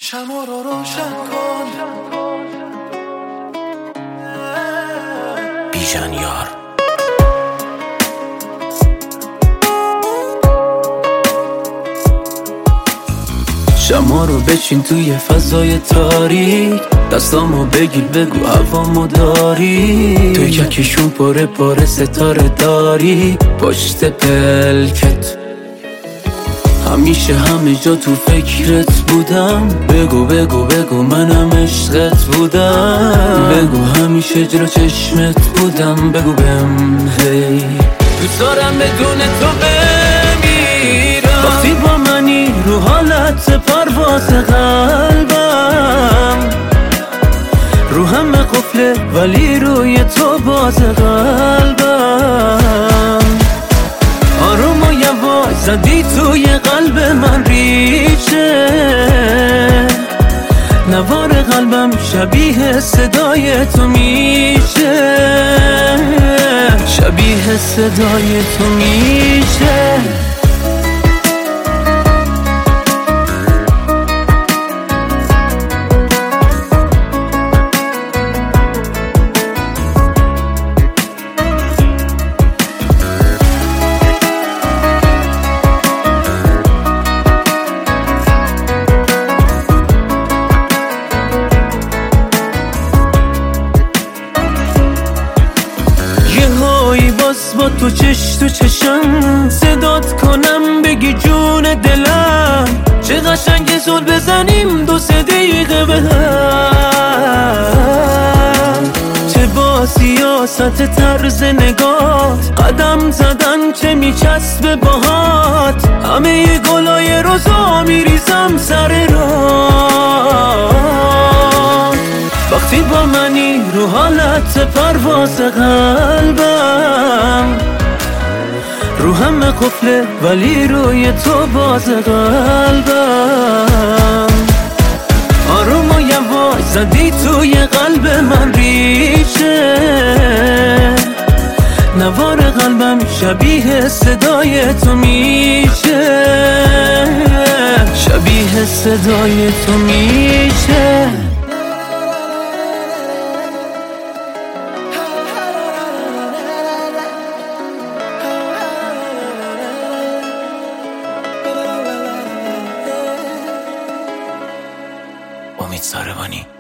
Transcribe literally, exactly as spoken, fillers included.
شمع رو روشن کن بیژن یار. شمع رو بچین توی فضای تاریک، دستامو بگیر بگو هوامو داری. توی ککشون پاره پاره ستاره داری پشت پلکت، همیشه همه جا تو فکرت بودم. بگو بگو بگو منم عشقت بودم. بگو همیشه جلو چشمت بودم. بگو بهم هی دوست دارم بدون تو بمیرم. وقتی با منی رو حالت پرواز قلبم، رو همه قفله ولی روی تو باز قلبم. آروم و یواش زدی توی قلب من ریشه، نوار قلبم شبیه صدای تو میشه، شبیه صدای تو میشه. با تو چش تو چشم صدات کنم بگی جون دلم، چه قشنگ زل بزنیم دو سه دقیقه به هم. چه با سیاست طرز نگات قدم زدن چه میچسبه باهات. همه گلای روزا میریزم سر راه. وقتی با منی رو حالت پرواز قلبم، رو همه قفله ولی روی تو باز قلبم. آروم و یواش زدی توی قلب من ریشه، نوار قلبم شبیه صدای تو میشه، شبیه صدای تو میشه. امید ساربانی.